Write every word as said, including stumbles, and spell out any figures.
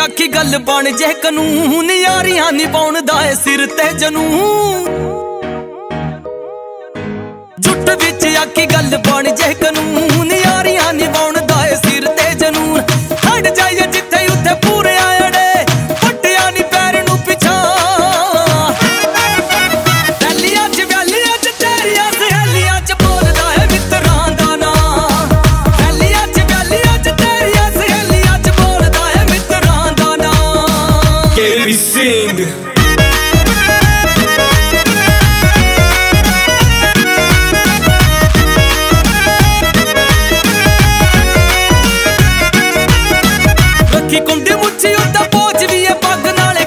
आखी गल बन जे कानून, यारियां निभाउंदा ऐ सिर ते जनून। जुट विच आखी गल बन जे कानून, यारियां निभाउंदा ऐ सिर ते जनून। हट जाइए जिथे उत्थे पूरे आड़े, पट्टिया नी पैर नू पिछा। वैलियां च वैलियां च तेरियां सहेलियां च बोलदा है मित्रां दा नां। वैलियां च वैलियां च तेरियां सहेलियां च बोलदा है मित्रां दा नां। K B Singh रखी कुंडी मुच्छी उत्ते पोच भी है पग नाले,